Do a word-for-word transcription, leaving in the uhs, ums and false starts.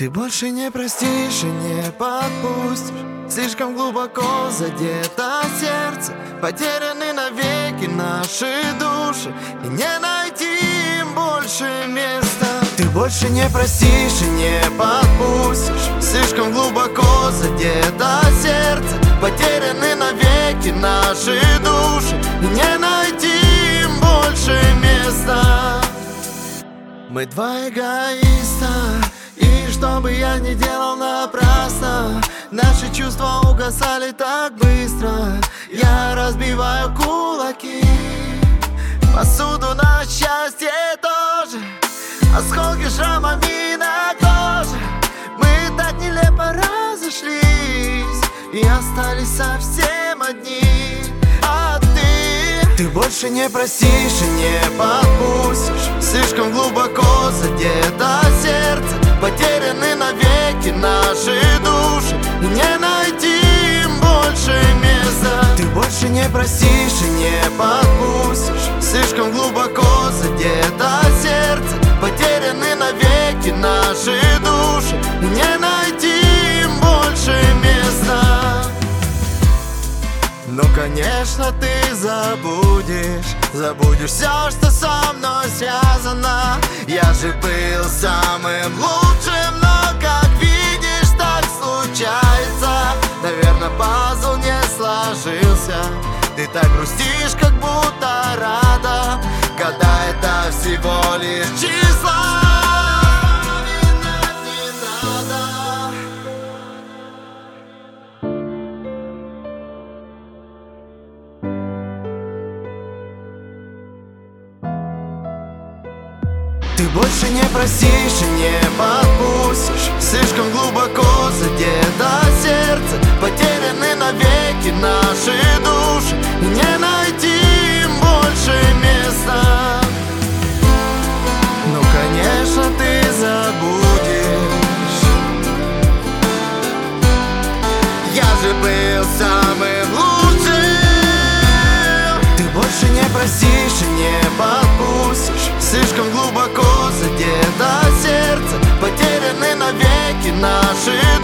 Ты больше не простишь и не подпустишь. Слишком глубоко задето сердце, потеряны навеки наши души, и не найти им больше места. Ты больше не простишь и не подпустишь. Слишком глубоко задето сердце, потеряны навеки наши души, и не найти им больше места. Мы два эгоиста, и что бы я ни делал напрасно, наши чувства угасали так быстро. Я разбиваю кулаки, посуду на счастье тоже, осколки шрамами на коже. Мы так нелепо разошлись и остались совсем одни. А ты, ты больше не простишь и не подпустишь. Слишком глубоко задето сердце, потеряны навеки наши души, и не найти им больше места. Ты больше не простишь и не подпустишь. Слишком глубоко задето сердце, потеряны навеки наши души, и не найти им больше места. Ну, конечно, ты забудешь, забудешь все, что со мной связано. Я же был самым лучшим, но, как видишь, так случается. Наверное, пазл не сложился. Ты так грустишь, как будто рада, когда это всего лишь числа. Ты больше не простишь и не подпустишь. Слишком глубоко задето сердце, потеряны навеки наши души, и не найти им больше места. Ну, конечно, ты забудешь. Я же был самым лучшим. Ты больше не простишь и не подпустишь. Слишком глубоко задето сердце, потеряны навеки наши